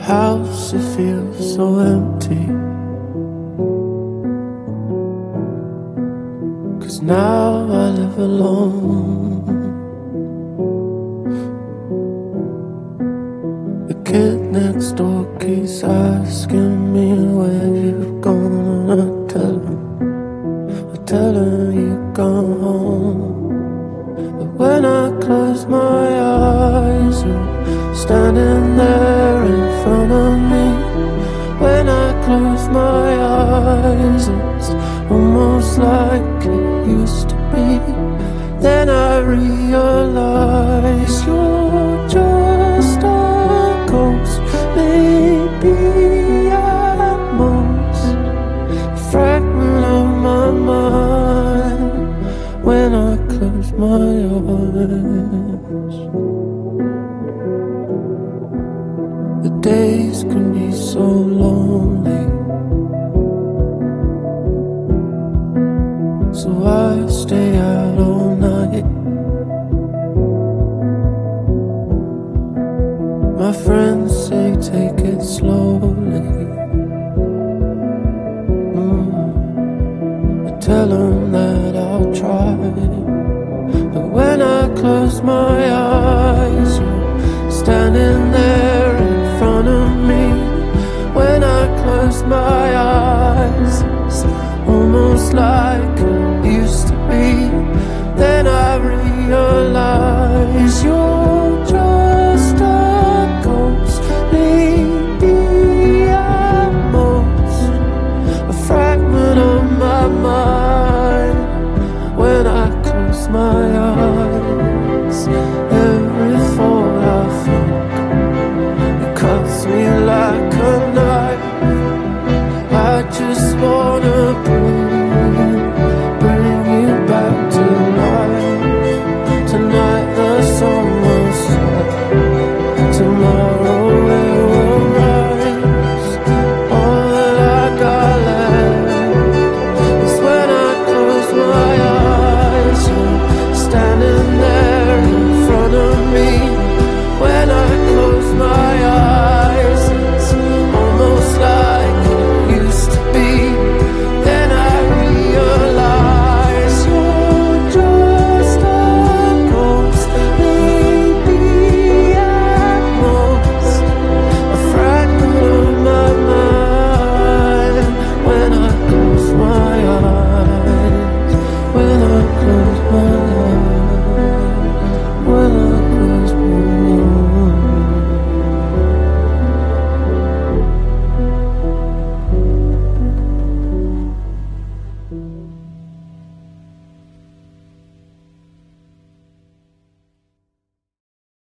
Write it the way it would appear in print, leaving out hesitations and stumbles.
house, it feels so empty. 'Cause now I live alone. The kid next door keeps asking me where you've gone, and I tell him you've gone home. But when I close my eyes, you're standing there in front of me. When I close my eyes, it's almost like it used to be. Then I realize you're just a ghost, maybe at most a fragment of my mind. When I close my eyes, the days can be so lonely, so I stay out all night. My friends say take it slowly. I tell them that I'll try, but when I close my eyes, you're standing there in front of me. When I close my eyes, it's almost like it used to be. Then I realize you're